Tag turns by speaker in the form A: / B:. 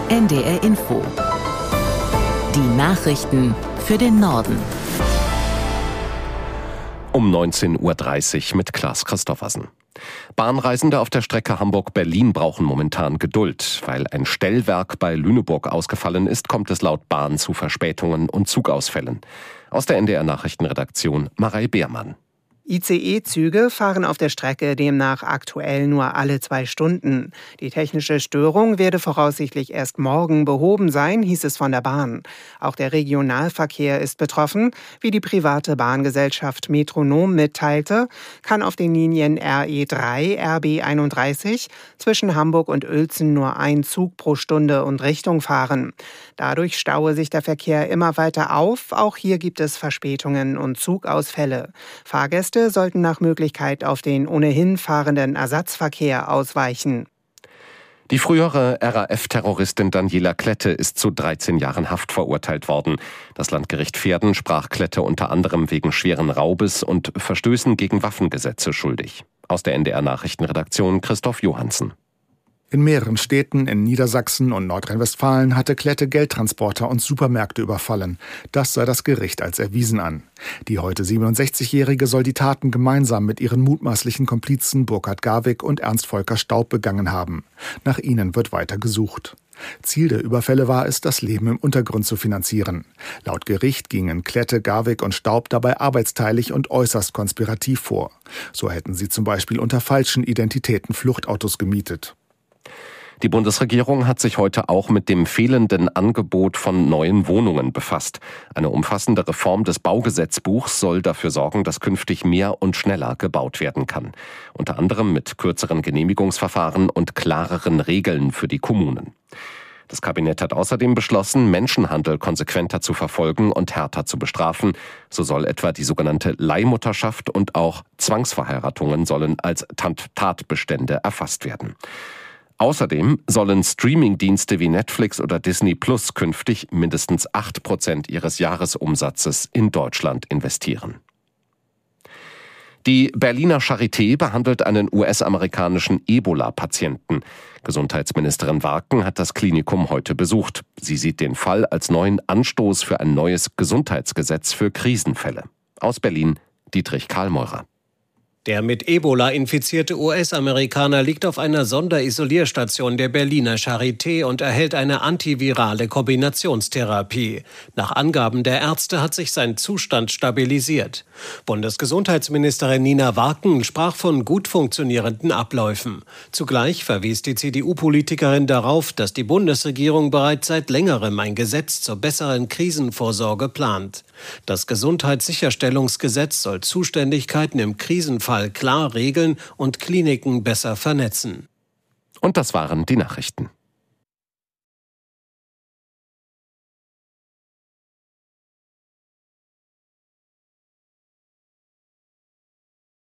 A: NDR Info. Die Nachrichten für den Norden.
B: Um 19.30 Uhr mit Klaas Christoffersen. Bahnreisende auf der Strecke Hamburg-Berlin brauchen momentan Geduld. Weil ein Stellwerk bei Lüneburg ausgefallen ist, kommt es laut Bahn zu Verspätungen und Zugausfällen. Aus der NDR-Nachrichtenredaktion Marei Beermann.
C: ICE-Züge fahren auf der Strecke demnach aktuell nur alle 2 Stunden. Die technische Störung werde voraussichtlich erst morgen behoben sein, hieß es von der Bahn. Auch der Regionalverkehr ist betroffen. Wie die private Bahngesellschaft Metronom mitteilte, kann auf den Linien RE3, RB31 zwischen Hamburg und Uelzen nur ein Zug pro Stunde und Richtung fahren. Dadurch staue sich der Verkehr immer weiter auf. Auch hier gibt es Verspätungen und Zugausfälle. Fahrgäste sollten nach Möglichkeit auf den ohnehin fahrenden Ersatzverkehr ausweichen.
B: Die frühere RAF-Terroristin Daniela Klette ist zu 13 Jahren Haft verurteilt worden. Das Landgericht Verden sprach Klette unter anderem wegen schweren Raubes und Verstößen gegen Waffengesetze schuldig. Aus der NDR-Nachrichtenredaktion Christoph Johansen.
D: In mehreren Städten in Niedersachsen und Nordrhein-Westfalen hatte Klette Geldtransporter und Supermärkte überfallen. Das sah das Gericht als erwiesen an. Die heute 67-Jährige soll die Taten gemeinsam mit ihren mutmaßlichen Komplizen Burkhard Garwig und Ernst Volker Staub begangen haben. Nach ihnen wird weiter gesucht. Ziel der Überfälle war es, das Leben im Untergrund zu finanzieren. Laut Gericht gingen Klette, Garwig und Staub dabei arbeitsteilig und äußerst konspirativ vor. So hätten sie zum Beispiel unter falschen Identitäten Fluchtautos gemietet.
B: Die Bundesregierung hat sich heute auch mit dem fehlenden Angebot von neuen Wohnungen befasst. Eine umfassende Reform des Baugesetzbuchs soll dafür sorgen, dass künftig mehr und schneller gebaut werden kann. Unter anderem mit kürzeren Genehmigungsverfahren und klareren Regeln für die Kommunen. Das Kabinett hat außerdem beschlossen, Menschenhandel konsequenter zu verfolgen und härter zu bestrafen. So soll etwa die sogenannte Leihmutterschaft und auch Zwangsverheiratungen sollen als Tatbestände erfasst werden. Außerdem sollen Streamingdienste wie Netflix oder Disney Plus künftig mindestens 8% ihres Jahresumsatzes in Deutschland investieren. Die Berliner Charité behandelt einen US-amerikanischen Ebola-Patienten. Gesundheitsministerin Warken hat das Klinikum heute besucht. Sie sieht den Fall als neuen Anstoß für ein neues Gesundheitsgesetz für Krisenfälle. Aus Berlin, Dietrich Karlmeurer.
E: Der mit Ebola infizierte US-Amerikaner liegt auf einer Sonderisolierstation der Berliner Charité und erhält eine antivirale Kombinationstherapie. Nach Angaben der Ärzte hat sich sein Zustand stabilisiert. Bundesgesundheitsministerin Nina Warken sprach von gut funktionierenden Abläufen. Zugleich verwies die CDU-Politikerin darauf, dass die Bundesregierung bereits seit längerem ein Gesetz zur besseren Krisenvorsorge plant. Das Gesundheitssicherstellungsgesetz soll Zuständigkeiten im Krisenfall klar regeln und Kliniken besser vernetzen.
B: Und das waren die Nachrichten.